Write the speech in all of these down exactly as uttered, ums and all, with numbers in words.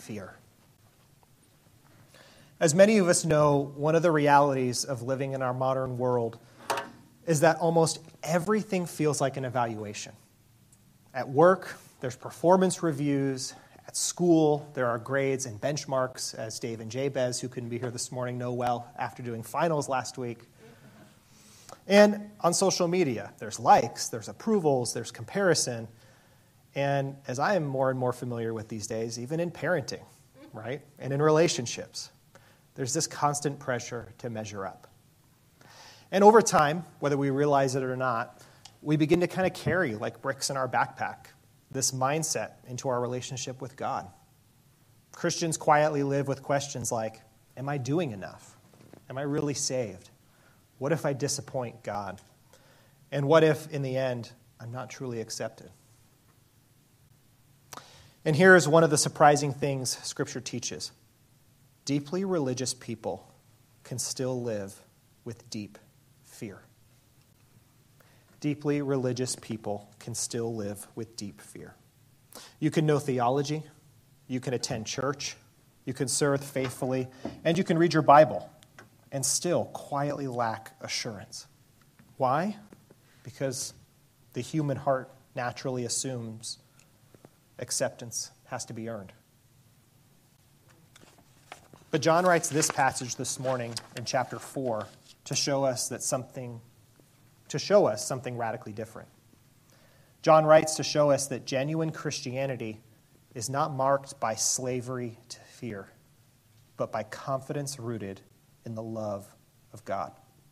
fear. As many of us know, one of the realities of living in our modern world is that almost everything feels like an evaluation. At work, there's performance reviews. At school, there are grades and benchmarks, as Dave and Jabez, who couldn't be here this morning, know well after doing finals last week. And on social media, there's likes, there's approvals, there's comparison. And as I am more and more familiar with these days, even in parenting, right, and in relationships, there's this constant pressure to measure up. And over time, whether we realize it or not, we begin to kind of carry, like bricks in our backpack, this mindset into our relationship with God. Christians quietly live with questions like, am I doing enough? Am I really saved? What if I disappoint God? And what if, in the end, I'm not truly accepted? And here is one of the surprising things Scripture teaches. Deeply religious people can still live with deep fear. Deeply religious people can still live with deep fear. You can know theology, you can attend church, you can serve faithfully, and you can read your Bible and still quietly lack assurance. Why? Because the human heart naturally assumes acceptance has to be earned. But John writes this passage this morning in chapter four to show us that something, to show us something radically different. John writes to show us that genuine Christianity is not marked by slavery to fear, but by confidence rooted in the love of God.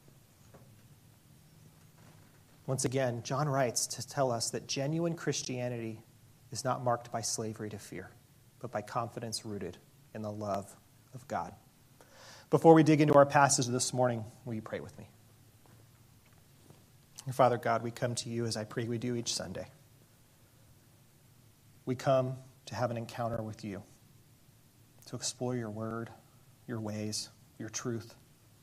Once again, John writes to tell us that genuine Christianity is not marked by slavery to fear, but by confidence rooted in the love of God. Before we dig into our passage this morning, will you pray with me? Father God, we come to you as I pray we do each Sunday. We come to have an encounter with you, to explore your word, your ways, your truth.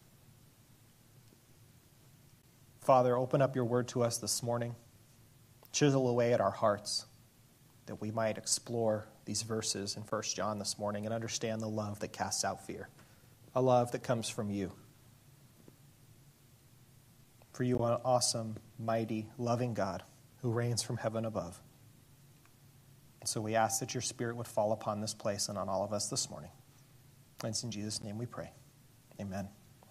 Father, open up your word to us this morning. Chisel away at our hearts that we might explore these verses in First John this morning and understand the love that casts out fear, a love that comes from you. For you are an awesome, mighty, loving God who reigns from heaven above. And so we ask that your Spirit would fall upon this place and on all of us this morning. And it's in Jesus' name we pray. Amen.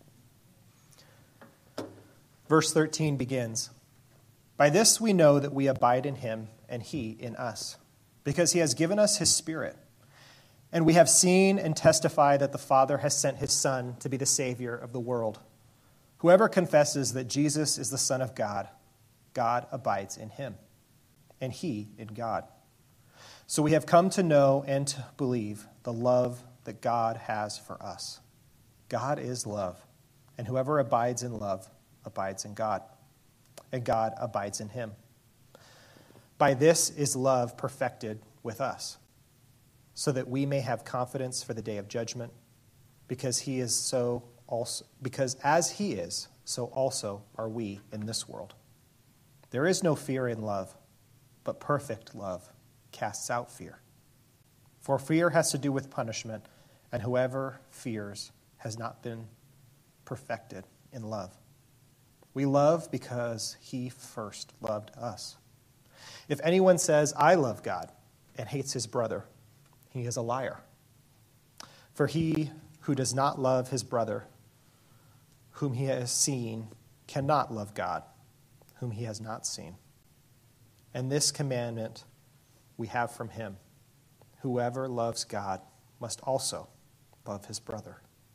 Verse thirteen begins, "By this we know that we abide in him and he in us, because he has given us his Spirit. And we have seen and testify that the Father has sent his Son to be the Savior of the world. Whoever confesses that Jesus is the Son of God, God abides in him, and he in God. So we have come to know and to believe the love that God has for us. God is love, and whoever abides in love abides in God, and God abides in him. By this is love perfected with us, so that we may have confidence for the day of judgment, because he is so also because as he is, so also are we in this world. There is no fear in love, but perfect love casts out fear. For fear has to do with punishment, and whoever fears has not been perfected in love. We love because he first loved us. If anyone says, 'I love God,' and hates his brother, he is a liar. For he who does not love his brother, whom he has seen, cannot love God, whom he has not seen. And this commandment we have from him: whoever loves God must also love his brother."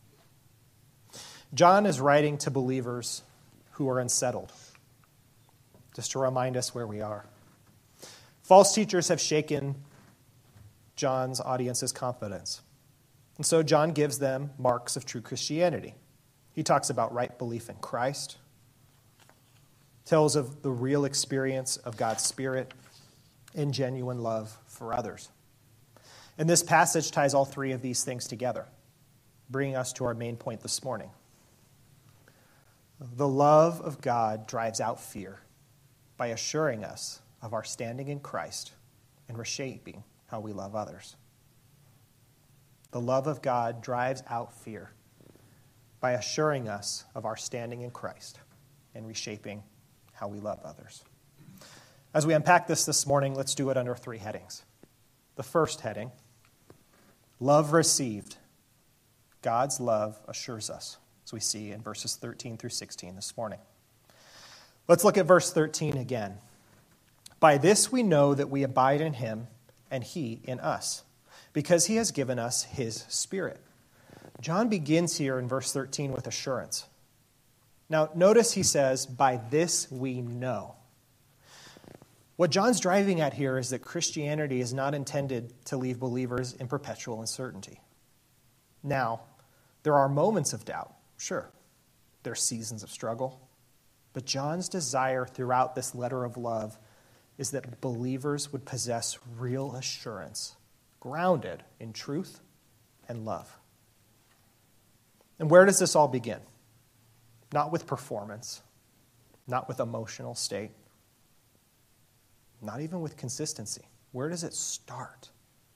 John is writing to believers who are unsettled, just to remind us where we are. False teachers have shaken John's audience's confidence. And so John gives them marks of true Christianity. He talks about right belief in Christ, tells of the real experience of God's Spirit, and genuine love for others. And this passage ties all three of these things together, bringing us to our main point this morning. The love of God drives out fear by assuring us of our standing in Christ and reshaping how we love others. The love of God drives out fear by assuring us of our standing in Christ and reshaping how we love others. As we unpack this this morning, let's do it under three headings. The first heading, love received. God's love assures us, as we see in verses thirteen through sixteen this morning. Let's look at verse thirteen again. By this we know that we abide in him and he in us, because he has given us his Spirit. John begins here in verse thirteen with assurance. Now, notice he says, by this we know. What John's driving at here is that Christianity is not intended to leave believers in perpetual uncertainty. Now, there are moments of doubt, sure. There are seasons of struggle. But John's desire throughout this letter of love is that believers would possess real assurance, grounded in truth and love. And where does this all begin? Not with performance, not with emotional state, not even with consistency. Where does it start?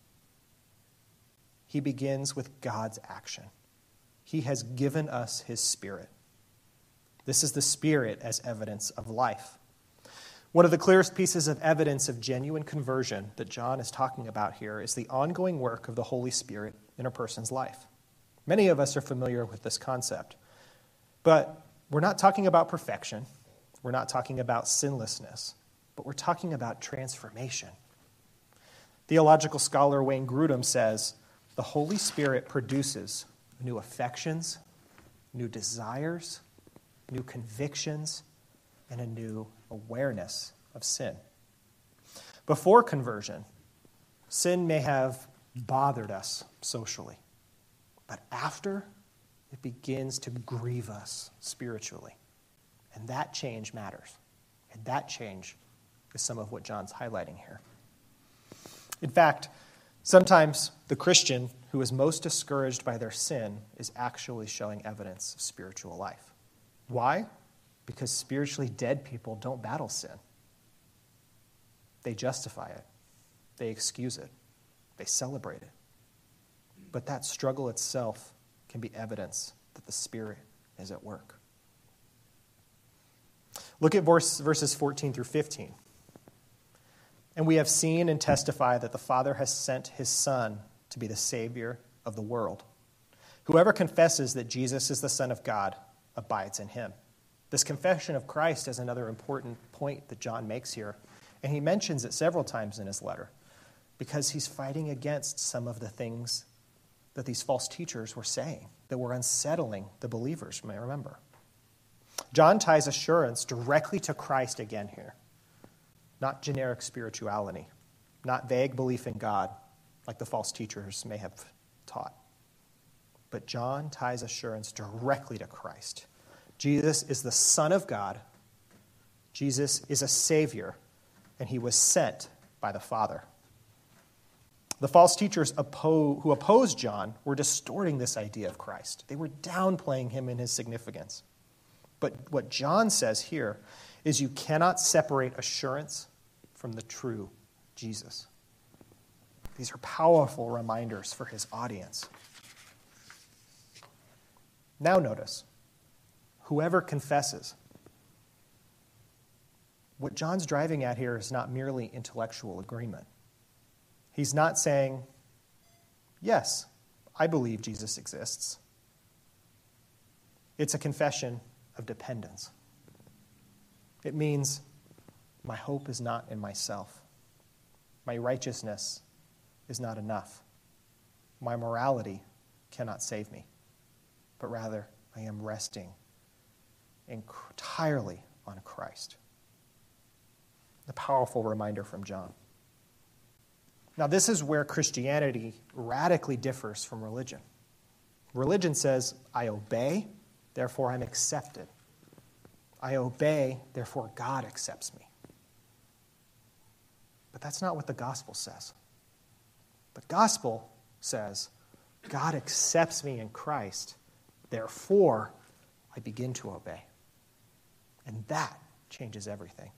He begins with God's action. He has given us his Spirit. This is the Spirit as evidence of life. One of the clearest pieces of evidence of genuine conversion that John is talking about here is the ongoing work of the Holy Spirit in a person's life. Many of us are familiar with this concept, but we're not talking about perfection. We're not talking about sinlessness, but we're talking about transformation. Theological scholar Wayne Grudem says, the Holy Spirit produces new affections, new desires, new convictions, and a new awareness of sin. Before conversion, sin may have bothered us socially, but after, it begins to grieve us spiritually. And that change matters. And that change is some of what John's highlighting here. In fact, sometimes the Christian who is most discouraged by their sin is actually showing evidence of spiritual life. Why? Because spiritually dead people don't battle sin. They justify it. They excuse it. They celebrate it. But that struggle itself can be evidence that the Spirit is at work. Look at verse, verses fourteen through fifteen. And we have seen and testify that the Father has sent his Son to be the Savior of the world. Whoever confesses that Jesus is the Son of God abides in him. This confession of Christ is another important point that John makes here, and he mentions it several times in his letter because he's fighting against some of the things that these false teachers were saying that were unsettling the believers, you may remember. John ties assurance directly to Christ again here, not generic spirituality, not vague belief in God like the false teachers may have taught. But John ties assurance directly to Christ. Jesus is the Son of God. Jesus is a Savior, and he was sent by the Father. The false teachers oppo- who opposed John were distorting this idea of Christ. They were downplaying him in his significance. But what John says here is you cannot separate assurance from the true Jesus. These are powerful reminders for his audience. Now notice, whoever confesses. What John's driving at here is not merely intellectual agreement. He's not saying, yes, I believe Jesus exists. It's a confession of dependence. It means my hope is not in myself. My righteousness is not enough. My morality cannot save me, but rather I am resting entirely on Christ. A powerful reminder from John. Now, this is where Christianity radically differs from religion. Religion says, I obey, therefore I'm accepted. I obey, therefore God accepts me. But that's not what the gospel says. The gospel says, God accepts me in Christ, therefore I begin to obey. And that changes everything.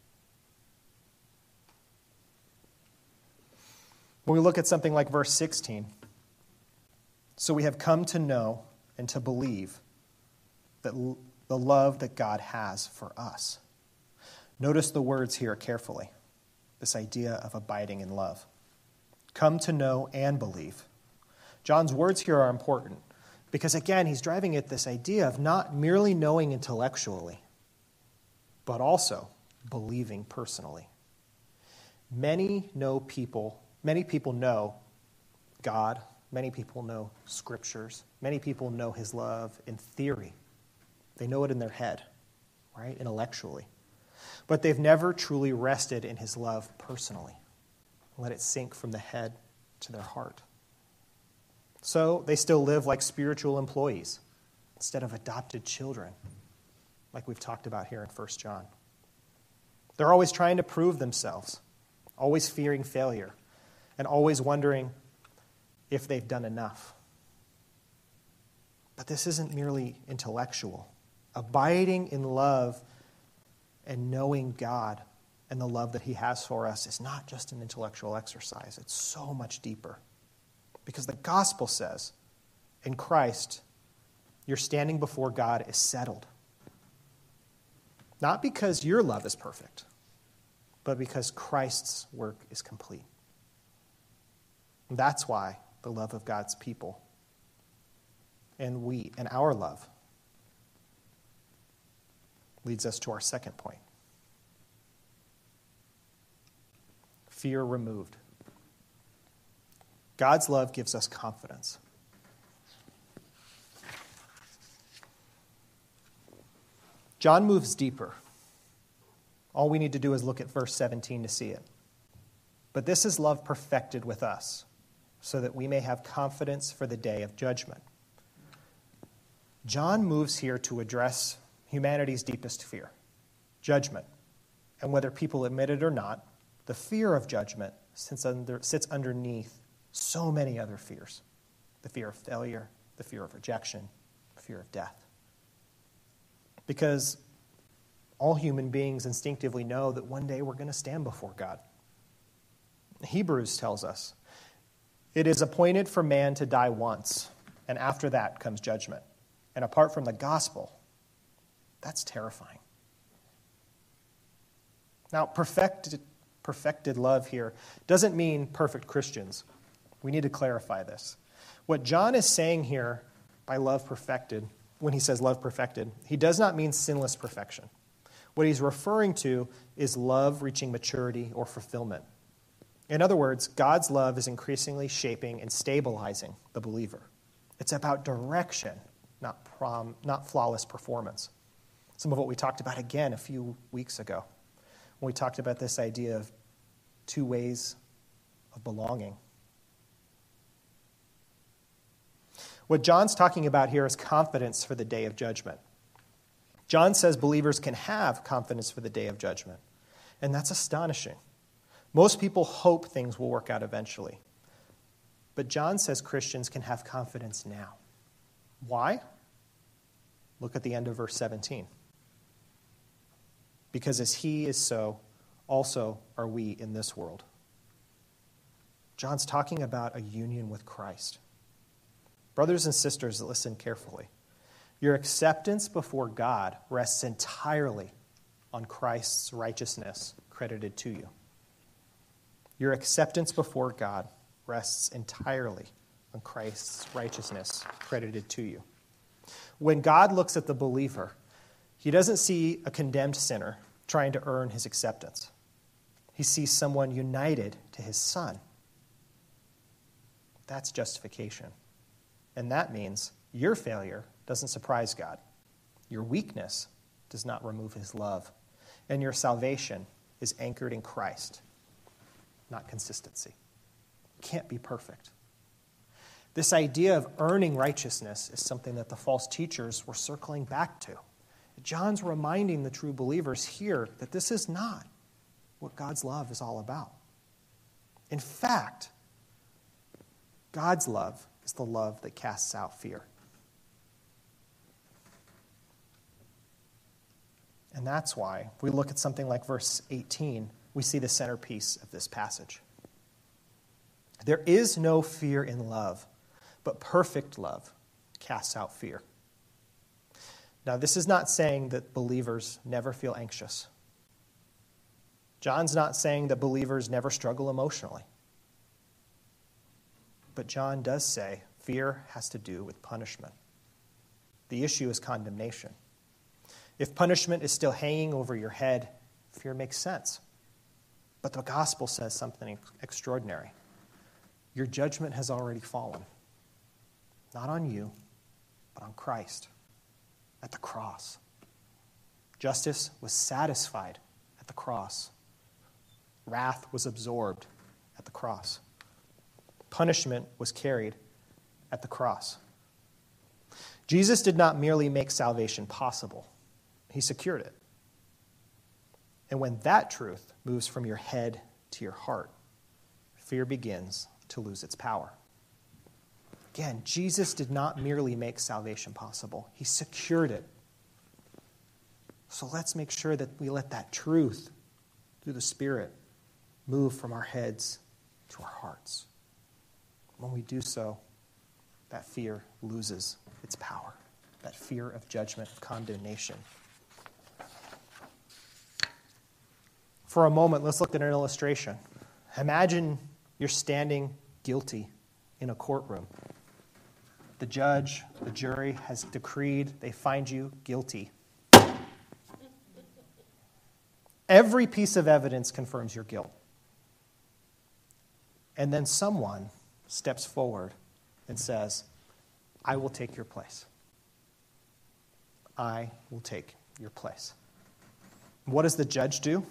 When we look at something like verse sixteen, So we have come to know and to believe that l- the love that God has for us. Notice the words here carefully, this idea of abiding in love. Come to know and believe. John's words here are important because, again, he's driving at this idea of not merely knowing intellectually, but also believing personally. Many know people, many people know God, many people know scriptures, many people know his love in theory. They know it in their head, right, intellectually. But they've never truly rested in his love personally. Let it sink from the head to their heart. So they still live like spiritual employees instead of adopted children, like we've talked about here in First John. They're always trying to prove themselves, always fearing failure, and always wondering if they've done enough. But this isn't merely intellectual. Abiding in love and knowing God and the love that he has for us is not just an intellectual exercise. It's so much deeper. Because the gospel says, in Christ, your standing before God is settled. Not because your love is perfect, but because Christ's work is complete. And that's why the love of God's people and we and our love leads us to our second point. Fear removed. God's love gives us confidence. John moves deeper. All we need to do is look at verse seventeen to see it. But this is love perfected with us, so that we may have confidence for the day of judgment. John moves here to address humanity's deepest fear, judgment. And whether people admit it or not, the fear of judgment sits, under, sits underneath so many other fears. The fear of failure, the fear of rejection, the fear of death. Because all human beings instinctively know that one day we're going to stand before God. Hebrews tells us, it is appointed for man to die once, and after that comes judgment. And apart from the gospel, that's terrifying. Now, perfected, perfected love here doesn't mean perfect Christians. We need to clarify this. What John is saying here by love perfected, when he says love perfected, he does not mean sinless perfection. What he's referring to is love reaching maturity or fulfillment. In other words, God's love is increasingly shaping and stabilizing the believer. It's about direction, not prom, not flawless performance. Some of what we talked about again a few weeks ago when we talked about this idea of two ways of belonging. What John's talking about here is confidence for the day of judgment. John says believers can have confidence for the day of judgment, and that's astonishing. Most people hope things will work out eventually, but John says Christians can have confidence now. Why? Look at the end of verse seventeen. Because as he is so, also are we in this world. John's talking about a union with Christ. Brothers and sisters, listen carefully. Your acceptance before God rests entirely on Christ's righteousness credited to you. Your acceptance before God rests entirely on Christ's righteousness credited to you. When God looks at the believer, he doesn't see a condemned sinner trying to earn his acceptance. He sees someone united to his Son. That's justification. And that means your failure doesn't surprise God. Your weakness does not remove his love. And your salvation is anchored in Christ, not consistency. It can't be perfect. This idea of earning righteousness is something that the false teachers were circling back to. John's reminding the true believers here that this is not what God's love is all about. In fact, God's love is the love that casts out fear. And that's why, if we look at something like verse eighteen, we see the centerpiece of this passage. There is no fear in love, but perfect love casts out fear. Now, this is not saying that believers never feel anxious. John's not saying that believers never struggle emotionally. But John does say fear has to do with punishment. The issue is condemnation. If punishment is still hanging over your head, fear makes sense. But the gospel says something extraordinary. Your judgment has already fallen. Not on you, but on Christ at the cross. Justice was satisfied at the cross. Wrath was absorbed at the cross. Punishment was carried at the cross. Jesus did not merely make salvation possible. He secured it. And when that truth moves from your head to your heart, fear begins to lose its power. Again, Jesus did not merely make salvation possible. He secured it. So let's make sure that we let that truth through the Spirit move from our heads to our hearts. When we do so, that fear loses its power. That fear of judgment, of condemnation. For a moment, let's look at an illustration. Imagine you're standing guilty in a courtroom. The judge, the jury has decreed they find you guilty. Every piece of evidence confirms your guilt. And then someone steps forward and says, I will take your place. I will take your place. What does the judge do?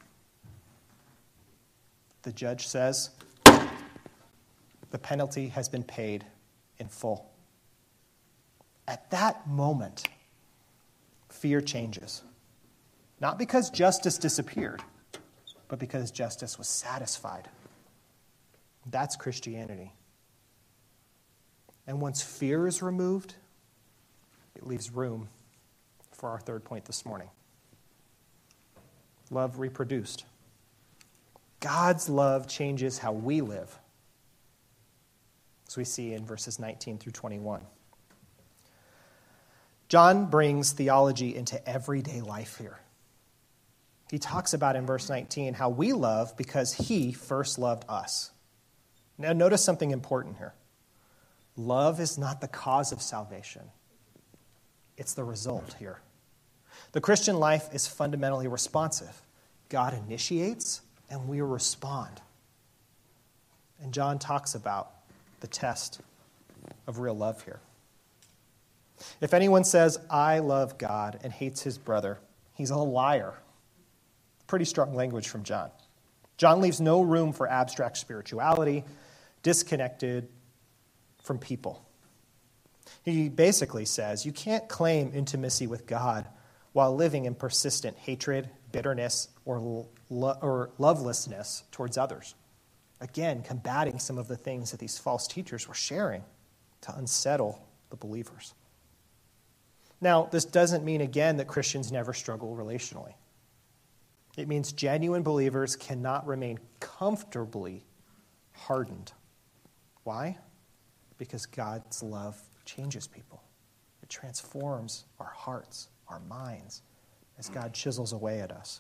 The judge says, the penalty has been paid in full. At that moment, fear changes. Not because justice disappeared, but because justice was satisfied. That's Christianity. And once fear is removed, it leaves room for our third point this morning. Love reproduced. God's love changes how we live. As we see in verses nineteen through twenty-one. John brings theology into everyday life here. He talks about in verse nineteen how we love because he first loved us. Now notice something important here. Love is not the cause of salvation. It's the result here. The Christian life is fundamentally responsive. God initiates and we respond. And John talks about the test of real love here. If anyone says, I love God and hates his brother, he's a liar. Pretty strong language from John. John leaves no room for abstract spirituality, disconnected from people. He basically says you can't claim intimacy with God while living in persistent hatred, bitterness, or, lo- or lovelessness towards others. Again, combating some of the things that these false teachers were sharing to unsettle the believers. Now, this doesn't mean, again, that Christians never struggle relationally. It means genuine believers cannot remain comfortably hardened. Why? Because God's love changes people. It transforms our hearts, our minds, as God chisels away at us.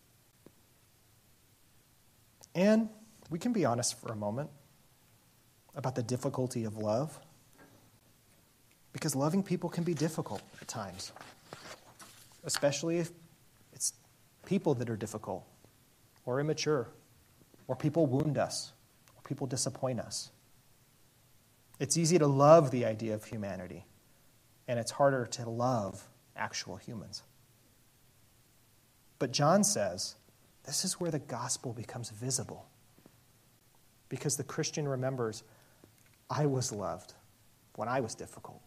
And we can be honest for a moment about the difficulty of love, because loving people can be difficult at times, especially if it's people that are difficult or immature, or people wound us, or people disappoint us. It's easy to love the idea of humanity, and it's harder to love actual humans. But John says this is where the gospel becomes visible, because the Christian remembers, I was loved when I was difficult,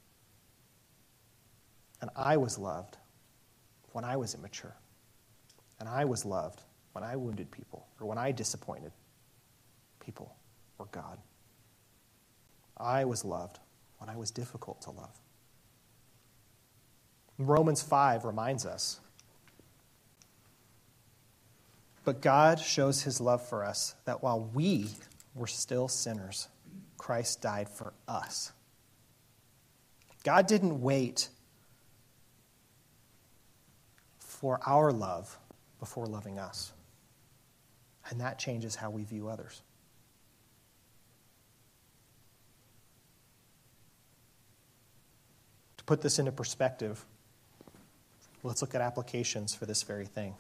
and I was loved when I was immature, and I was loved when I wounded people, or when I disappointed people or God. I was loved when I was difficult to love. Romans five reminds us, but God shows his love for us that while we were still sinners, Christ died for us. God didn't wait for our love before loving us. And that changes how we view others. To put this into perspective, let's look at applications for this very thing.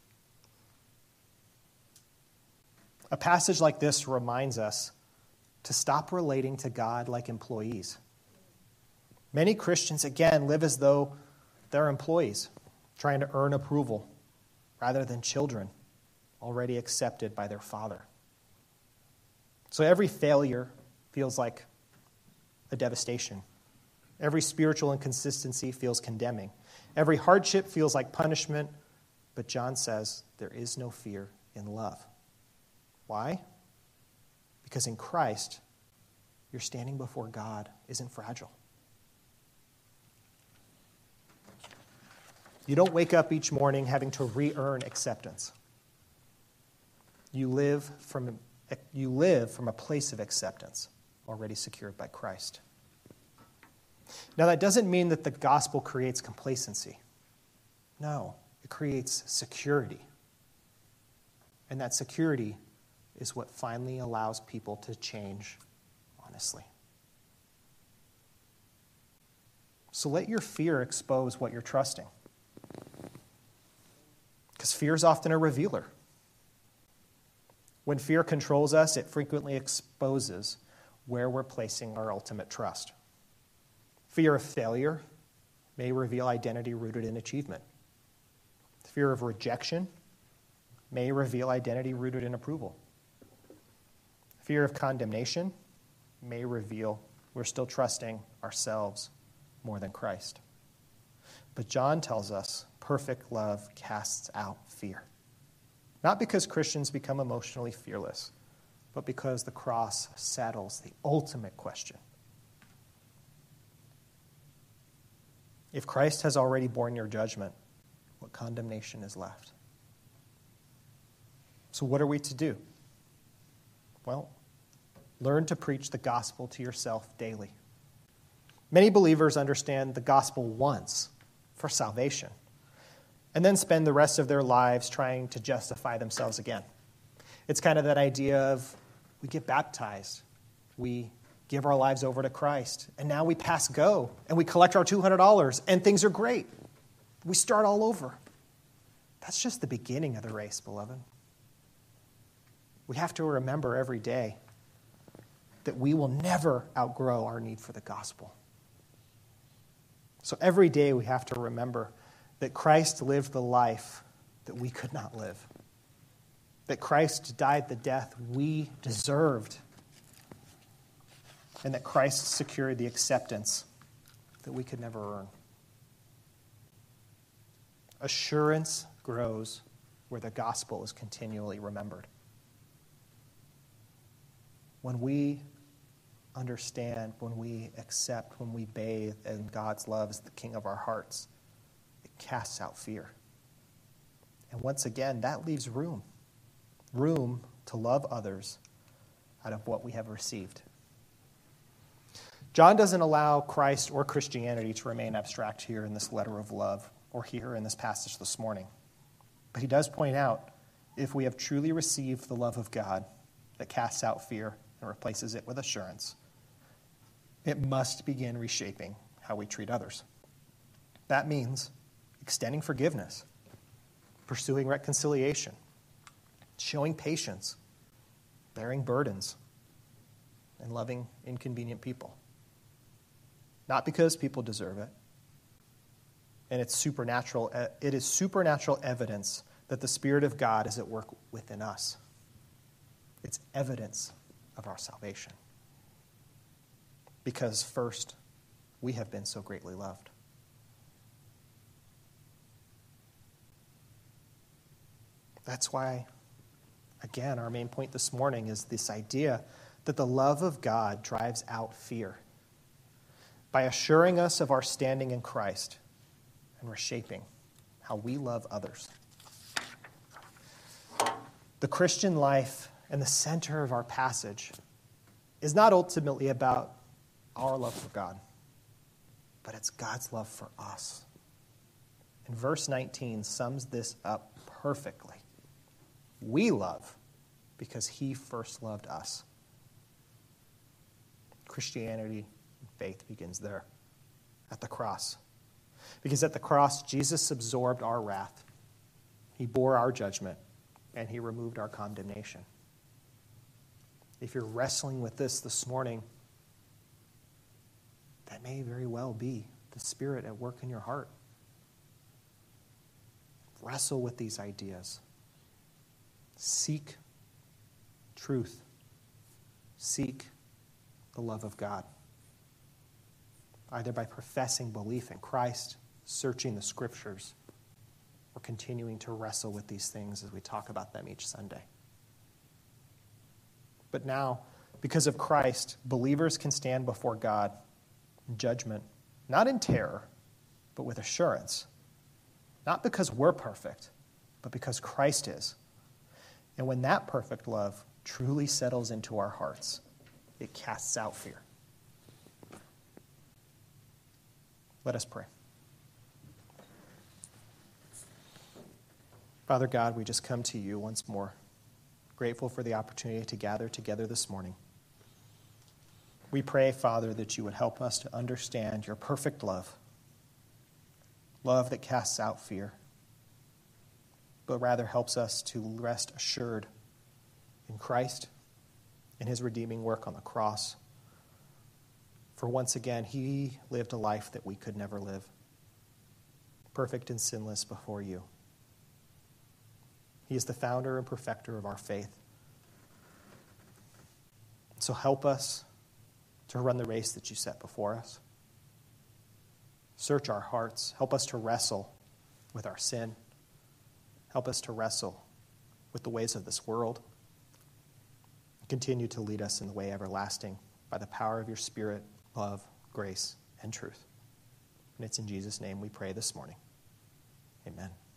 A passage like this reminds us to stop relating to God like employees. Many Christians, again, live as though they're employees, trying to earn approval, rather than children already accepted by their Father. So every failure feels like a devastation. Every spiritual inconsistency feels condemning. Every hardship feels like punishment. But John says there is no fear in love. Why? Because in Christ, your standing before God isn't fragile. You don't wake up each morning having to re-earn acceptance. You live from, you live from a place of acceptance already secured by Christ. Now, that doesn't mean that the gospel creates complacency. No, it creates security. And that security is what finally allows people to change honestly. So let your fear expose what you're trusting. Because fear is often a revealer. When fear controls us, it frequently exposes where we're placing our ultimate trust. Fear of failure may reveal identity rooted in achievement. Fear of rejection may reveal identity rooted in approval. Fear of condemnation may reveal we're still trusting ourselves more than Christ. But John tells us perfect love casts out fear. Not because Christians become emotionally fearless, but because the cross settles the ultimate question. If Christ has already borne your judgment, what condemnation is left? So what are we to do? Well, learn to preach the gospel to yourself daily. Many believers understand the gospel once for salvation, and then spend the rest of their lives trying to justify themselves again. It's kind of that idea of we get baptized, we give our lives over to Christ, and now we pass go, and we collect our two hundred dollars, and things are great. We start all over. That's just the beginning of the race, beloved. We have to remember every day that we will never outgrow our need for the gospel. So every day we have to remember that Christ lived the life that we could not live. That Christ died the death we deserved. And that Christ secured the acceptance that we could never earn. Assurance grows where the gospel is continually remembered. When we understand, when we accept, when we bathe in God's love as the King of our hearts, it casts out fear. And once again, that leaves room. Room to love others out of what we have received. John doesn't allow Christ or Christianity to remain abstract here in this letter of love or here in this passage this morning. But he does point out, if we have truly received the love of God that casts out fear and replaces it with assurance, it must begin reshaping how we treat others. That means extending forgiveness, pursuing reconciliation, showing patience, bearing burdens, and loving inconvenient people. Not because people deserve it, and it's supernatural. It is supernatural evidence that the Spirit of God is at work within us. It's evidence of our salvation. Because first, we have been so greatly loved. That's why, again, our main point this morning is this idea that the love of God drives out fear by assuring us of our standing in Christ and reshaping how we love others. The Christian life and the center of our passage is not ultimately about our love for God, but it's God's love for us. And verse nineteen sums this up perfectly. We love because he first loved us. Christianity and faith begins there, at the cross. Because at the cross, Jesus absorbed our wrath. He bore our judgment, and he removed our condemnation. If you're wrestling with this this morning, that may very well be the Spirit at work in your heart. Wrestle with these ideas. Seek truth. Seek the love of God, either by professing belief in Christ, searching the Scriptures, or continuing to wrestle with these things as we talk about them each Sunday. But now, because of Christ, believers can stand before God in judgment, not in terror, but with assurance. Not because we're perfect, but because Christ is. And when that perfect love truly settles into our hearts, it casts out fear. Let us pray. Father God, we just come to you once more, grateful for the opportunity to gather together this morning. We pray, Father, that you would help us to understand your perfect love, love that casts out fear, but rather helps us to rest assured in Christ, in his redeeming work on the cross. For once again, he lived a life that we could never live, perfect and sinless before you. He is the founder and perfecter of our faith. So help us to run the race that you set before us. Search our hearts. Help us to wrestle with our sin. Help us to wrestle with the ways of this world. Continue to lead us in the way everlasting by the power of your Spirit, love, grace, and truth. And it's in Jesus' name we pray this morning. Amen.